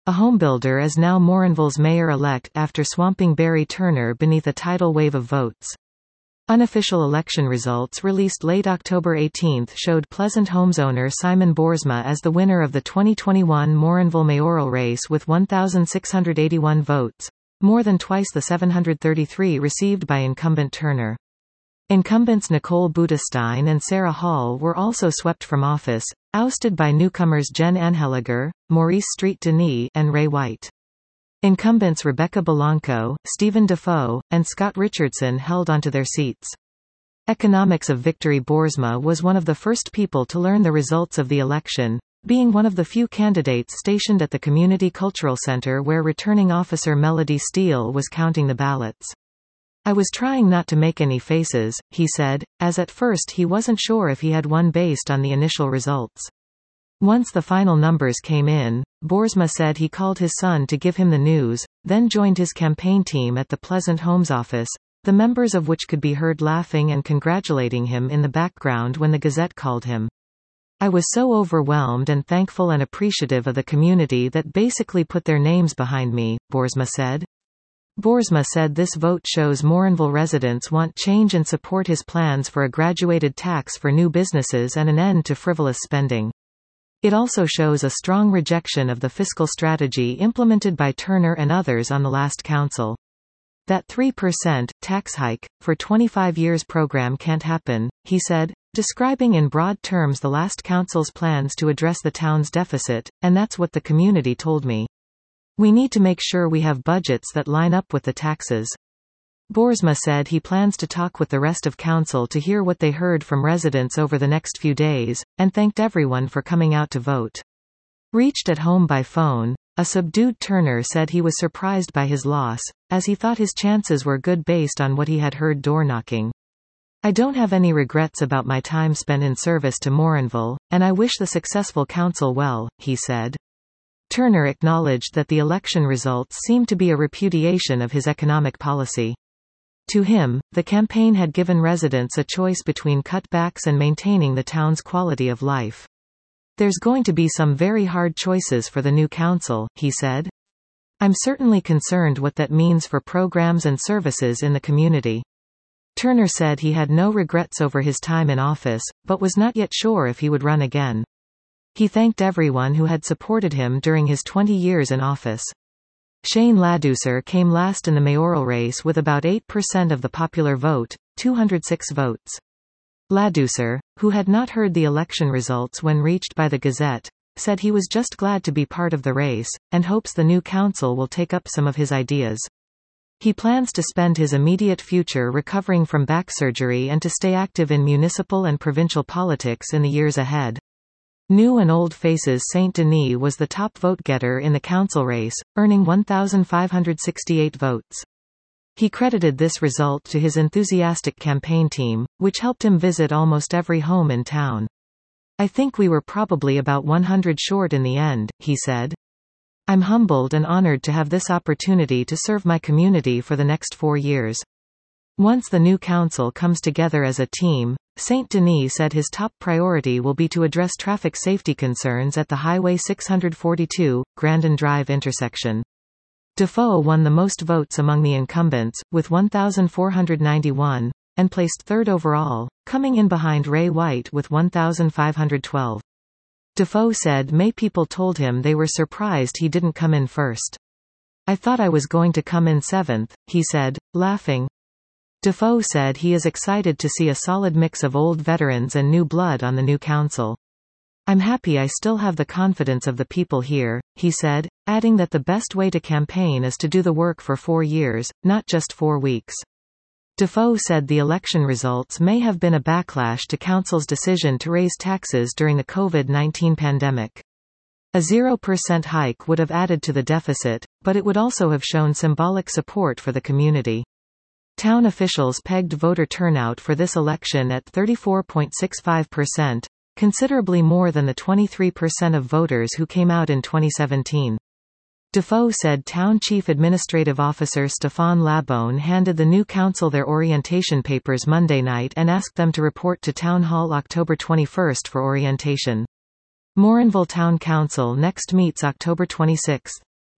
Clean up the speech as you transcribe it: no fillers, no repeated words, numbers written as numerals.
A homebuilder is now Morinville's mayor-elect after swamping Barry Turner beneath a tidal wave of votes. Unofficial election results released late October 18 showed Pleasant Homes owner Simon Boersma as the winner of the 2021 Morinville mayoral race with 1,681 votes, more than twice the 733 received by incumbent Turner. Incumbents Nicole Budestein and Sarah Hall were also swept from office, ousted by newcomers Jen Anheliger, Maurice Street Denis, and Ray White. Incumbents Rebecca Belanco, Stephen Defoe, and Scott Richardson held onto their seats. Economics of Victory Boersma was one of the first people to learn the results of the election, being one of the few candidates stationed at the Community Cultural Center where returning officer Melody Steele was counting the ballots. "I was trying not to make any faces," he said, as at first he wasn't sure if he had won based on the initial results. Once the final numbers came in, Boersma said he called his son to give him the news, then joined his campaign team at the Pleasant Homes office, the members of which could be heard laughing and congratulating him in the background when the Gazette called him. "I was so overwhelmed and thankful and appreciative of the community that basically put their names behind me," Boersma said. Boersma said this vote shows Morinville residents want change and support his plans for a graduated tax for new businesses and an end to frivolous spending. It also shows a strong rejection of the fiscal strategy implemented by Turner and others on the last council. "That 3% tax hike for 25 years program can't happen," he said, describing in broad terms the last council's plans to address the town's deficit, "and that's what the community told me. We need to make sure we have budgets that line up with the taxes." Boersma said he plans to talk with the rest of council to hear what they heard from residents over the next few days, and thanked everyone for coming out to vote. Reached at home by phone, a subdued Turner said he was surprised by his loss, as he thought his chances were good based on what he had heard door-knocking. "I don't have any regrets about my time spent in service to Morinville, and I wish the successful council well," he said. Turner acknowledged that the election results seemed to be a repudiation of his economic policy. To him, the campaign had given residents a choice between cutbacks and maintaining the town's quality of life. "There's going to be some very hard choices for the new council," he said. "I'm certainly concerned what that means for programs and services in the community." Turner said he had no regrets over his time in office, but was not yet sure if he would run again. He thanked everyone who had supported him during his 20 years in office. Shane Ladouceur came last in the mayoral race with about 8% of the popular vote, 206 votes. Ladouceur, who had not heard the election results when reached by the Gazette, said he was just glad to be part of the race, and hopes the new council will take up some of his ideas. He plans to spend his immediate future recovering from back surgery and to stay active in municipal and provincial politics in the years ahead. New and old faces Saint Denis was the top vote-getter in the council race, earning 1,568 votes. He credited this result to his enthusiastic campaign team, which helped him visit almost every home in town. "I think we were probably about 100 short in the end," he said. "I'm humbled and honored to have this opportunity to serve my community for the next 4 years." Once the new council comes together as a team, Saint Denis said his top priority will be to address traffic safety concerns at the Highway 642, Grandin Drive intersection. Defoe won the most votes among the incumbents, with 1,491, and placed third overall, coming in behind Ray White with 1,512. Defoe said May people told him they were surprised he didn't come in first. "I thought I was going to come in seventh," he said, laughing. Defoe said he is excited to see a solid mix of old veterans and new blood on the new council. "I'm happy I still have the confidence of the people here," he said, adding that the best way to campaign is to do the work for 4 years, not just 4 weeks. Defoe said the election results may have been a backlash to council's decision to raise taxes during the COVID-19 pandemic. A 0% hike would have added to the deficit, but it would also have shown symbolic support for the community. Town officials pegged voter turnout for this election at 34.65%, considerably more than the 23% of voters who came out in 2017. Defoe said Town Chief Administrative Officer Stéphane Labonne handed the new council their orientation papers Monday night and asked them to report to Town Hall October 21 for orientation. Morinville Town Council next meets October 26.